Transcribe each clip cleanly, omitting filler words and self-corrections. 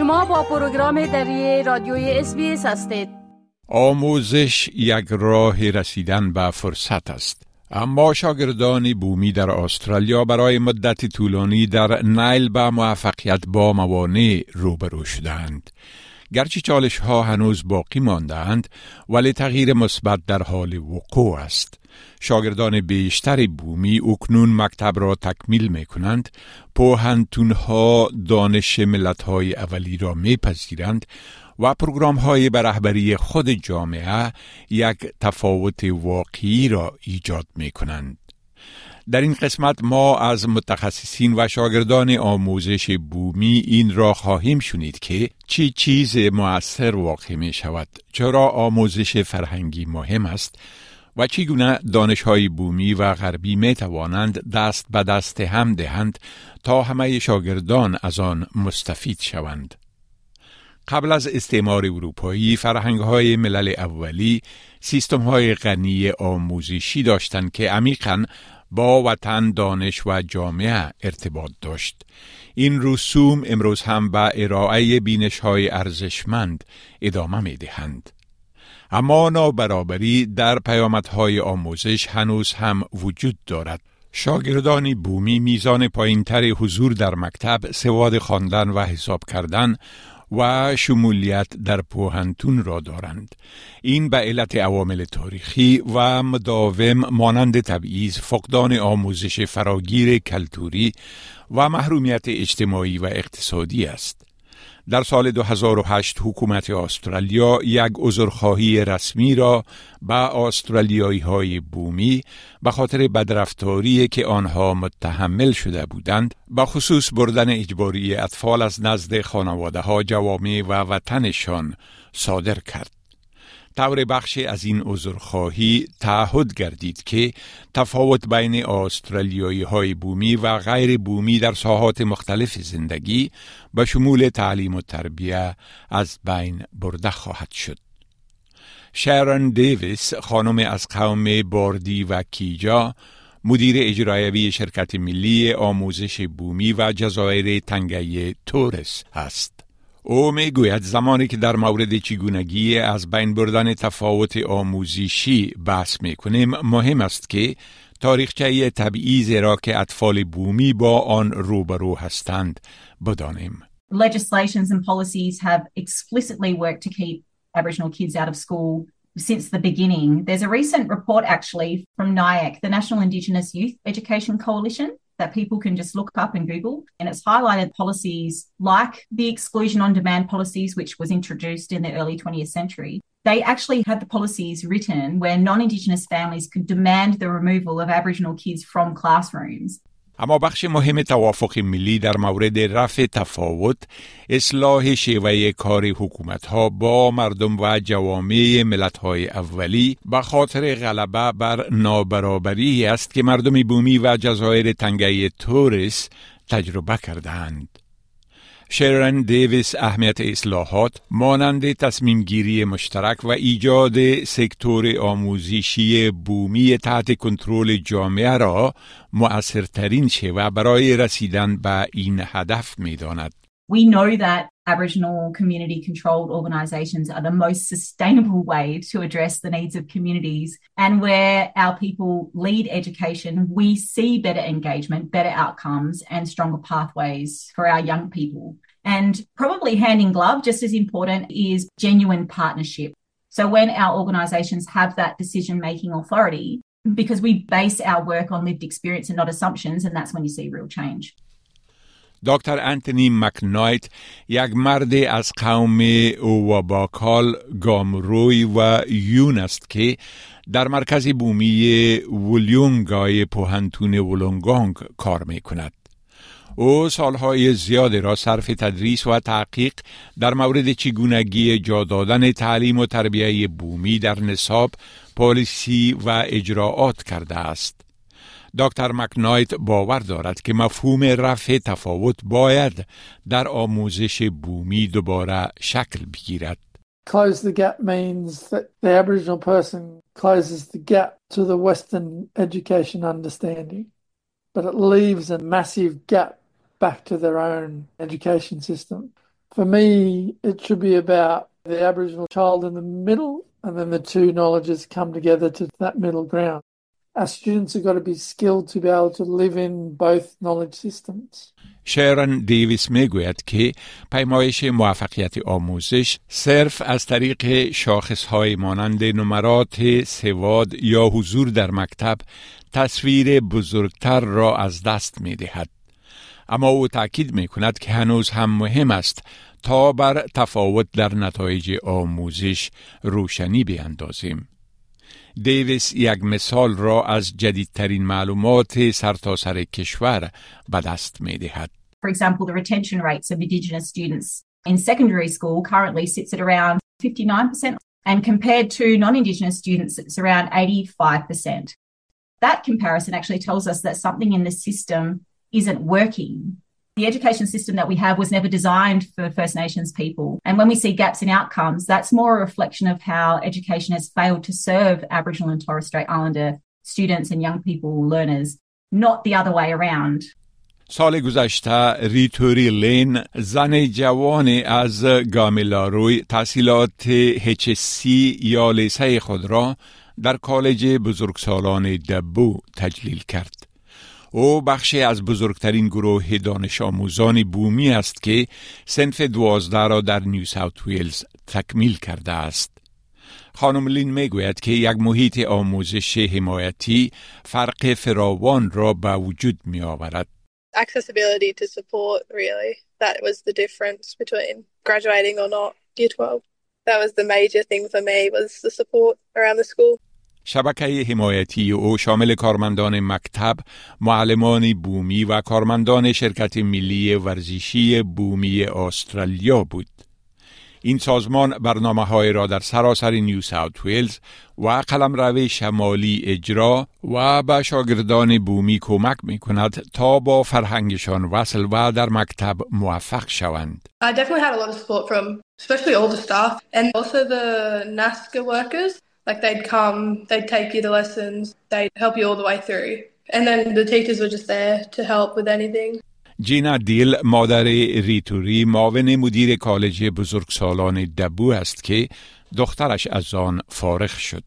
شما با پروگرام دری رادیوی SBS هستید. آموزش یک راه رسیدن به فرصت است. اما شاگردان بومی در استرالیا برای مدت طولانی در نیل به موفقیت با موانع روبرو شدند. گرچه چالش ها هنوز باقی ماندند، ولی تغییر مثبت در حال وقوع است. شاگردان بیشتر بومی اکنون مکتب را تکمیل می کنند، پوهنتون‌ها دانش ملت‌های اولی را می‌پذیرند و پروگرام‌های به رهبری خود جامعه یک تفاوت واقعی را ایجاد می‌کنند. در این قسمت ما از متخصصین و شاگردان آموزش بومی این را خواهیم شنید که چی چیز مؤثر واقع می شود، چرا آموزش فرهنگی مهم است و چگونه دانش‌های بومی و غربی می توانند دست به دست هم دهند تا همه شاگردان از آن مستفید شوند. قبل از استعمار اروپایی، فرهنگ‌های ملل اولی سیستم‌های غنی آموزشی داشتند که عمیقاً با وطن، دانش و جامعه ارتباط داشت. این رسوم امروز هم به ارائه بینش‌های ارزشمند ادامه می‌دهند. اما نابرابری در پیامدهای آموزش هنوز هم وجود دارد. شاگردان بومی میزان پایین‌تر حضور در مکتب، سواد خواندن و حساب کردن و شمولیت در پوهنتون را دارند. این به علت عوامل تاریخی و مداوم مانند تبعیض، فقدان آموزش فراگیر کلتوری و محرومیت اجتماعی و اقتصادی است. در سال 2008 حکومت استرالیا یک عذرخواهی رسمی را به استرالیایی‌های بومی به خاطر بدرفتاری که آنها متحمل شده بودند، به خصوص بردن اجباری اطفال از نزد خانواده‌ها، جوامع و وطنشان صادر کرد. طور بخشی از این عذرخواهی تعهد گردید که تفاوت بین استرالیایی‌های بومی و غیر بومی در ساحات مختلف زندگی به شمول تعلیم و تربیت از بین برده خواهد شد. شارون دیویس، خانم از قوم باردی و کیجا، مدیر اجرایی شرکت ملی آموزش بومی و جزایر تنگه تورس است. او می گوید زمانی که در مورد چگونگی از بین بردن تفاوت آموزشی بحث می کنیم، مهم است که تاریخچه تبعیض را که اطفال بومی با آن روبرو هستند بدانیم. Legislations and policies have explicitly worked to keep Aboriginal kids out of school since the beginning. There's a recent report actually from NIAC, the National Indigenous Youth Education Coalition, that people can just look up and Google, and it's highlighted policies like the exclusion on demand policies, which was introduced in the early 20th century. They actually had the policies written where non-Indigenous families could demand the removal of Aboriginal kids from classrooms. اما بخش مهم توافق ملی در مورد رفع تفاوت، اصلاح شیوه کار حکومت‌ها با مردم و جوامع ملت‌های اولی به خاطر غلبه بر نابرابری است که مردم بومی و جزایر تنگه تورس تجربه کردند. شارون دیویس اهمیت اصلاحات مانند تصمیم گیری مشترک و ایجاد سکتور آموزشی بومی تحت کنترل جامعه را مؤثرترین شیوه برای رسیدن به این هدف می داند. We know that Aboriginal community-controlled organisations are the most sustainable way to address the needs of communities, and where our people lead education, we see better engagement, better outcomes and stronger pathways for our young people. And probably hand in glove, just as important, is genuine partnership. So when our organisations have that decision-making authority, because we base our work on lived experience and not assumptions, and that's when you see real change. دکتر انتونی مکنایت، یک مرد از قوم اواباکال، گامروی و یون است که در مرکز بومی ولیونگای پوهنتون ولونگونگ کار می کند. او سالهای زیادی را صرف تدریس و تحقیق در مورد چگونگی جا دادن تعلیم و تربیت بومی در نصاب، پالیسی و اجراعات کرده است. دکتر مکنایت باور دارد که مفهوم رفع تفاوت باید در آموزش بومی دوباره شکل بگیرد. Close the gap means that the Aboriginal person closes the gap to the Western education understanding, but it leaves a massive gap back to their own education system. For me, it should be about the Aboriginal child in the middle, and then the two knowledges come together to that middle ground. Our students have got to be skilled to be able to live in both knowledge systems. شارن دیویس میگوید که پیمایش موفقیت آموزش صرف از طریق شاخصهای مانند نمرات سواد یا حضور در مکتب تصویر بزرگتر را از دست می دهد. اما او تأکید می کند که هنوز هم مهم است تا بر تفاوت در نتایج آموزش روشنی بیندازیم. دیویس یک مثال را از جدیدترین معلومات سرتاسر کشور به دست می دهد. For example, the retention rates of Indigenous students in secondary school currently sits at around 59%, and compared to non-Indigenous students, it's around 85%. That comparison actually tells us that something in the system isn't working. The education system that we have was never designed for First Nations people. And when we see gaps in outcomes, that's more a reflection of how education has failed to serve Aboriginal and Torres Strait Islander students and young people, learners, not the other way around. سال گذشته ریتوری لین، زن جوان از گامیلاروی، تحصیلات HSC یا لیسه خود را در کالج بزرگسالان دبو تجلیل کرد. او بخشی از بزرگترین گروه دانش آموزان بومی است که صنف 12 را در نیو ساوت ویلز تکمیل کرده است. خانم لین میگوید که یک محیط آموزش حمایتی فرق فراوان را به وجود می آورد. Accessibility to support, really. That was the difference between graduating or not year 12. That was the major thing for me, was the support around the school. شبکه حمایتی او شامل کارمندان مکتب، معلمان بومی و کارمندان شرکت ملی ورزشی بومی استرالیا بود. این سازمان برنامه‌های را در سراسر نیو ساوت ویلز و قلمرو شمالی اجرا و به شاگردان بومی کمک می‌کند تا با فرهنگشان وصل و در مکتب موفق شوند. I definitely had a lot of support from especially all the staff and also the NASCA workers. Like they'd come, they'd take you the lessons, they'd help you all the way through. And then the teachers were just there to help with anything. جینا دیل، مادر ریتوری، معاون مدیر کالج بزرگسالان دبو است که دخترش از آن فارغ شد.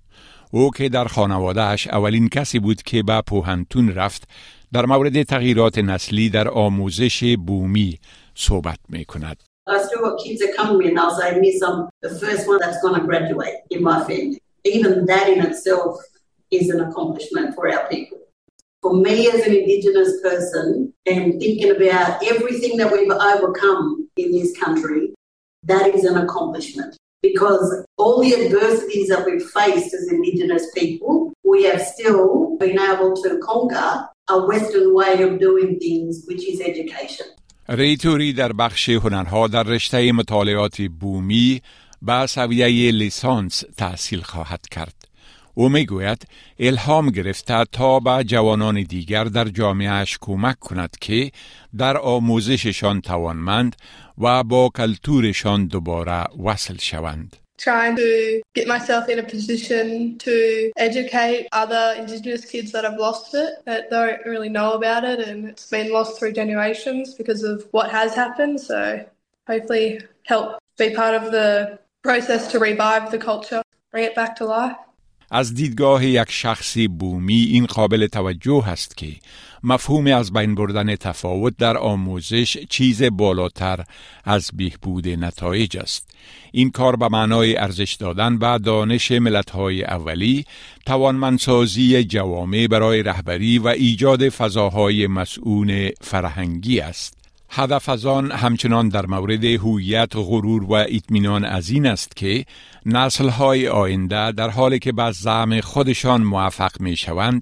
او که در خانوادهش اولین کسی بود که به پوهنتون رفت، در مورد تغییرات نسلی در آموزش بومی صحبت می کند. I still got kids that come to me and they'll say, Miss, I'm the first one that's going to graduate in my family. Even that in itself is an accomplishment for our people. For me as an Indigenous person and thinking about everything that we've overcome in this country, that is an accomplishment. Because all the adversities that we've faced as Indigenous people, we have still been able to conquer a Western way of doing things, which is education. ریتوری در بخش هنرها در رشته مطالعات بومی به سویه لیسانس تحصیل خواهد کرد. او میگوید الهام گرفته تا به جوانان دیگر در جامعهش کمک کند که در آموزششان توانمند و با کلتورشان دوباره وصل شوند. Trying to get myself in a position to educate other Indigenous kids that have lost it, that don't really know about it, and it's been lost through generations because of what has happened. So hopefully help be part of the process to revive the culture, bring it back to life. از دیدگاه یک شخص بومی این قابل توجه است که مفهوم از بین بردن تفاوت در آموزش چیز بالاتر از بهبود نتایج است. این کار به معنای ارزش دادن به دانش ملت‌های اولی، توانمندسازی جوامع برای رهبری و ایجاد فضاهای مسئول فرهنگی است. هدف از آن همچنان در مورد هویت، غرور و اطمینان از این است که نسل‌های آینده در حالی که به زعم خودشان موفق می‌شوند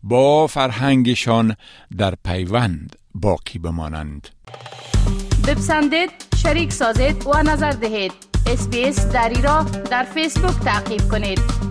با فرهنگشان در پیوند باقی بمانند. بپسندید، شریک سازید و نظر دهید. SBS دری را در فیسبوک تعقیب کنید.